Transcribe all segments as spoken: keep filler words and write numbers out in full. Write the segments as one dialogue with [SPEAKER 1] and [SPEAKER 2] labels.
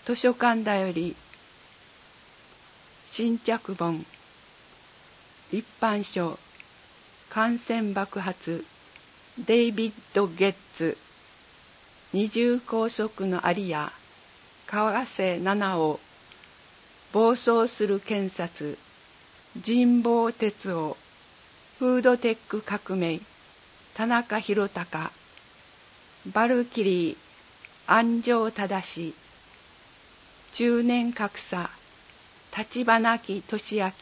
[SPEAKER 1] 図書館だより新着本一般書感染爆発デイビッド・ゲッツ二重拘束のアリア川瀬七尾暴走する検察神保哲夫フードテック革命田中宏隆バルキリー安城正中年格差立花木俊明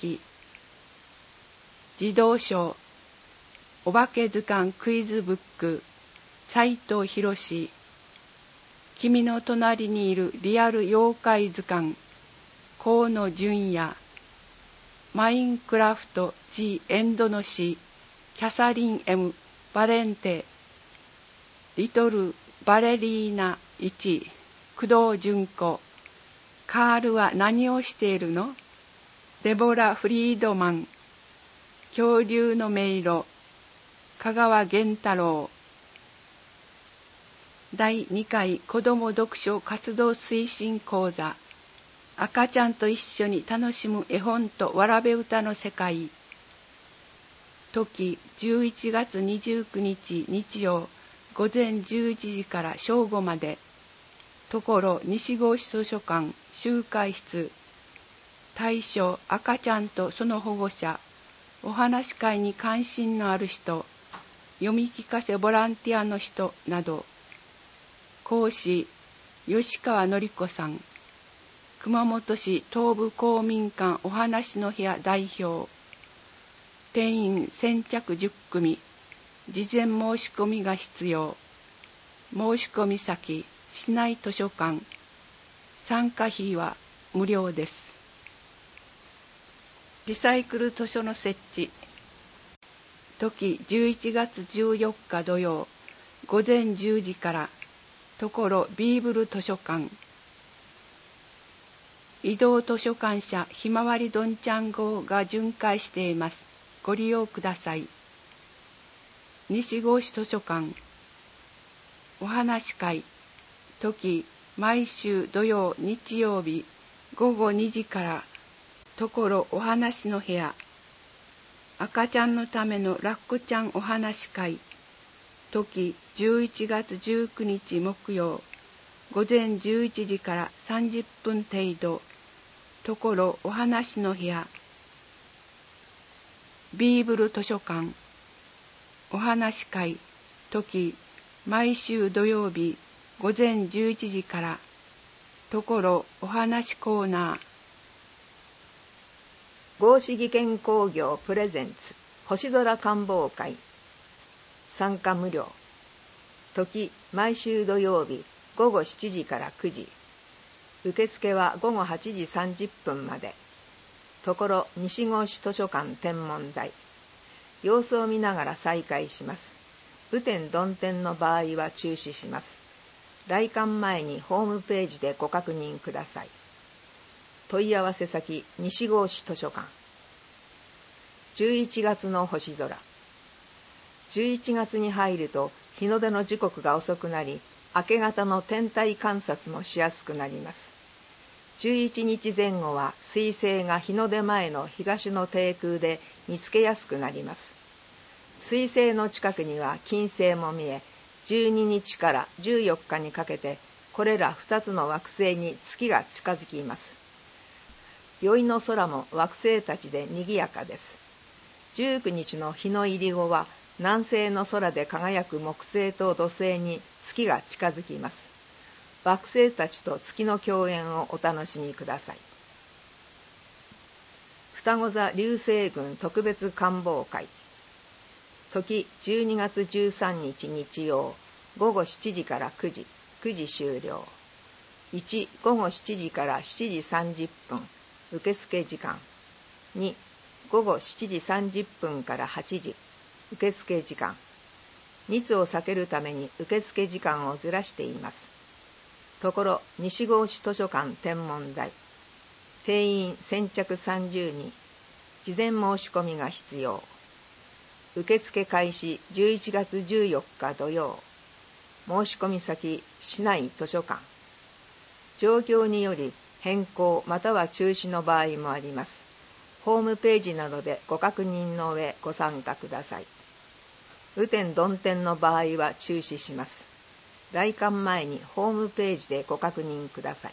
[SPEAKER 1] 児童書お化け図鑑クイズブック斉藤博君の隣にいるリアル妖怪図鑑河野純也マインクラフト ジ・エンドの詩キャサリン エム バレンテリトルバレリーナいち工藤純子カールは何をしているのデボラ・フリードマン恐竜の迷路香川源太郎だいにかい子ども読書活動推進講座赤ちゃんと一緒に楽しむ絵本とわらべ歌の世界時じゅういちがつにじゅうくにち日曜午前じゅういちじから正午までところ西郷市図書館集会室対象赤ちゃんとその保護者お話し会に関心のある人読み聞かせボランティアの人など講師吉川典子さん熊本市東部公民館お話の部屋代表定員先着じゅっくみ事前申し込みが必要申し込み先市内図書館参加費は無料ですリサイクル図書の設置時じゅういちがつじゅうよっか土曜午前じゅうじからところビーブル図書館移動図書館車ひまわりどんちゃん号が巡回していますご利用ください西郷市図書館お話会時毎週土曜日曜日ごごにじからところお話の部屋赤ちゃんのためのラッコちゃんお話会時じゅういちがつじゅうくにち木曜午前じゅういちじからさんじゅっぷん程度ところお話の部屋ビーブル図書館お話会時毎週土曜日午前じゅういちじからところお話コーナー
[SPEAKER 2] 合志技研工業プレゼンツ星空観望会参加無料時毎週土曜日ごごしちじからくじ受付はごごはちじさんじゅっぷんまでところ西郷市図書館天文台様子を見ながら再開します雨天曇天の場合は中止します来館前にホームページでご確認ください問い合わせ先西郷市図書館じゅういちがつの星空じゅういちがつに入ると日の出の時刻が遅くなり明け方の天体観察もしやすくなりますじゅういちにちぜん後は彗星が日の出前の東の低空で見つけやすくなります彗星の近くには金星も見えじゅうににちからじゅうよっかにかけてこれらふたつの惑星に月が近づきます宵の空も惑星たちで賑やかですじゅうくにちの日の入り後は南西の空で輝く木星と土星に月が近づきます惑星たちと月の共演をお楽しみください双子座流星群特別観望会時じゅうにがつじゅうさんにち日曜ごごしちじからくじくじ終了いちごごしちじからしちじさんじゅっぷん受付時間にごごしちじさんじゅっぷんからはちじ受付時間密を避けるために受付時間をずらしていますところ西郷市図書館天文台定員先着さんじゅうにん事前申し込みが必要受付開始じゅういちがつじゅうよっか土曜申し込み先市内図書館状況により変更または中止の場合もあります。ホームページなどでご確認の上ご参加ください。雨天曇天の場合は中止します。来館前にホームページでご確認ください。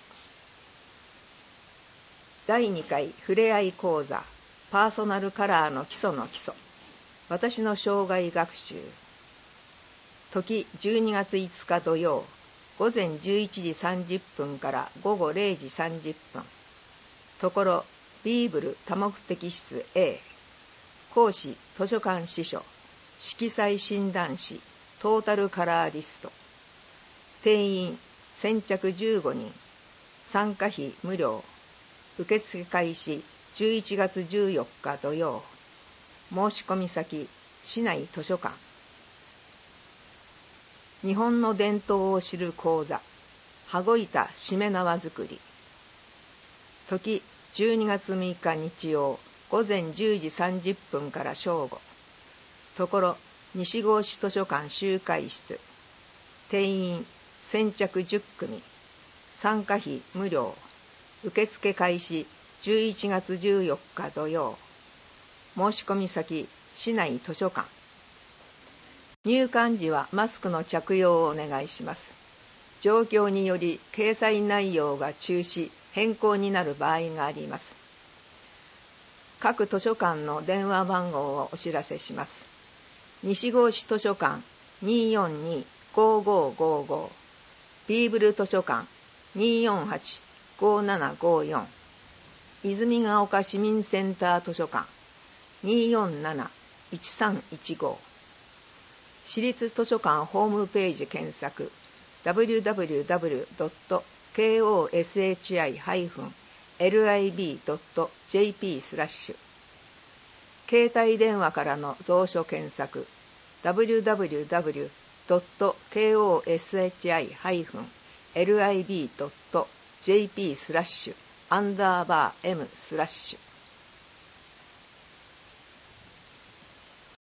[SPEAKER 2] だいにかいふれあい講座パーソナルカラーの基礎の基礎、私の生涯学習。時じゅうにがついつか土曜、午前じゅういちじさんじゅっぷんから午後れいじさんじゅっぷん。ところビーブル多目的室 A。 講師図書館司書、色彩診断士、トータルカラーリスト。定員先着じゅうごにん。参加費無料。受付開始じゅういちがつじゅうよっか土曜。申し込み先市内図書館。日本の伝統を知る講座羽子板しめ縄作り。時じゅうにがつむいか日曜、午前じゅうじさんじゅっぷんから正午。ところ西郷市図書館集会室。定員先着じゅっくみ。参加費無料。受付開始じゅういちがつじゅうよっか土曜。申し込み先市内図書館。入館時はマスクの着用をお願いします。状況により掲載内容が中止変更になる場合があります。各図書館の電話番号をお知らせします。西郷市図書館 にーよんにーごーごーごーごー、ビーブル図書館 にーよんはちごーななごーよん、泉ヶ丘市民センター図書館 にーよんなないちさんいちご、市立図書館ホームページ検索 ダブリューダブリューダブリュードットケーオーエスエイチアイハイフンエルアイビードットジェーピー スラッシュ、携帯電話からの蔵書検索 ダブリューダブリューダブリュードットケーオーエスエイチアイハイフンエルアイビードットジェーピー スラッシュアンダーバー エム スラッシュ